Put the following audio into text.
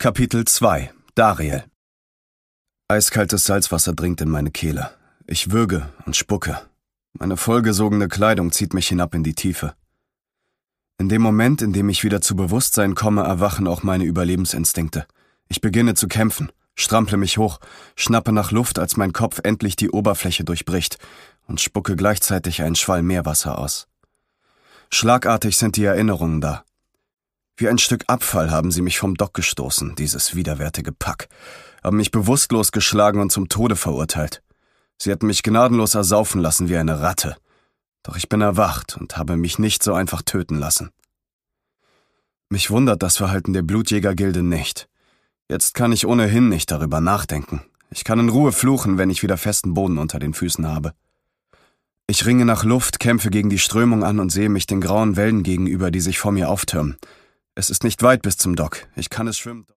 Kapitel 2 Dariel. Eiskaltes Salzwasser dringt in meine Kehle. Ich würge und spucke. Meine vollgesogene Kleidung zieht mich hinab in die Tiefe. In dem Moment, in dem ich wieder zu Bewusstsein komme, erwachen auch meine Überlebensinstinkte. Ich beginne zu kämpfen, strample mich hoch, schnappe nach Luft, als mein Kopf endlich die Oberfläche durchbricht und spucke gleichzeitig einen Schwall Meerwasser aus. Schlagartig sind die Erinnerungen da. Wie ein Stück Abfall haben sie mich vom Dock gestoßen, dieses widerwärtige Pack, haben mich bewusstlos geschlagen und zum Tode verurteilt. Sie hätten mich gnadenlos ersaufen lassen wie eine Ratte. Doch ich bin erwacht und habe mich nicht so einfach töten lassen. Mich wundert das Verhalten der Blutjägergilde nicht. Jetzt kann ich ohnehin nicht darüber nachdenken. Ich kann in Ruhe fluchen, wenn ich wieder festen Boden unter den Füßen habe. Ich ringe nach Luft, kämpfe gegen die Strömung an und sehe mich den grauen Wellen gegenüber, die sich vor mir auftürmen. Es ist nicht weit bis zum Dock. Ich kann es schwimmen.